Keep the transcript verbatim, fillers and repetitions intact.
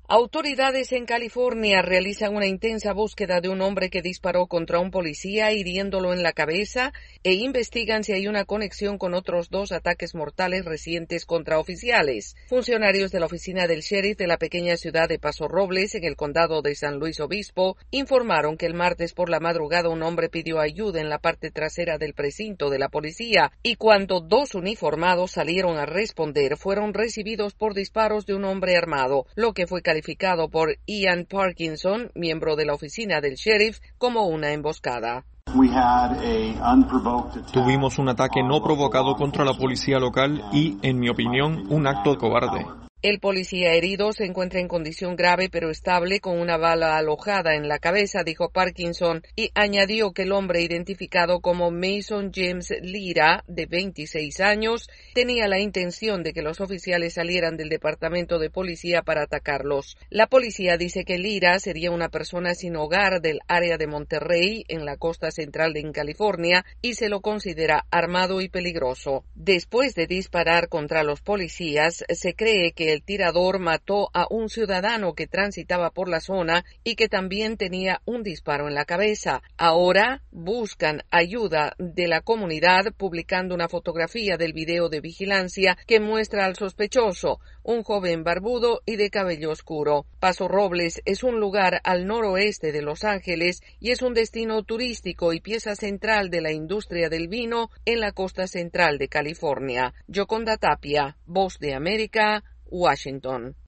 Autoridades en California realizan una intensa búsqueda de un hombre que disparó contra un policía hiriéndolo en la cabeza e investigan si hay una conexión con otros dos ataques mortales recientes contra oficiales. Funcionarios de la oficina del sheriff de la pequeña ciudad de Paso Robles, en el condado de San Luis Obispo, informaron que el martes por la madrugada un hombre pidió ayuda en la parte trasera del precinto de la policía y cuando dos uniformados salieron a responder fueron recibidos por disparos de un hombre armado, lo que fue calificado por Ian Parkinson, miembro de la oficina del sheriff, como una emboscada. Tuvimos un ataque no provocado contra la policía local y, en mi opinión, un acto cobarde. El policía herido se encuentra en condición grave pero estable con una bala alojada en la cabeza, dijo Parkinson, y añadió que el hombre identificado como Mason James Lira, de veintiséis años, tenía la intención de que los oficiales salieran del departamento de policía para atacarlos. La policía dice que Lira sería una persona sin hogar del área de Monterrey, en la costa central de California, y se lo considera armado y peligroso. Después de disparar contra los policías, se cree que el tirador mató a un ciudadano que transitaba por la zona y que también tenía un disparo en la cabeza. Ahora buscan ayuda de la comunidad publicando una fotografía del video de vigilancia que muestra al sospechoso, un joven barbudo y de cabello oscuro. Paso Robles es un lugar al noroeste de Los Ángeles y es un destino turístico y pieza central de la industria del vino en la costa central de California. Yoconda Tapia, Voz de América, Washington.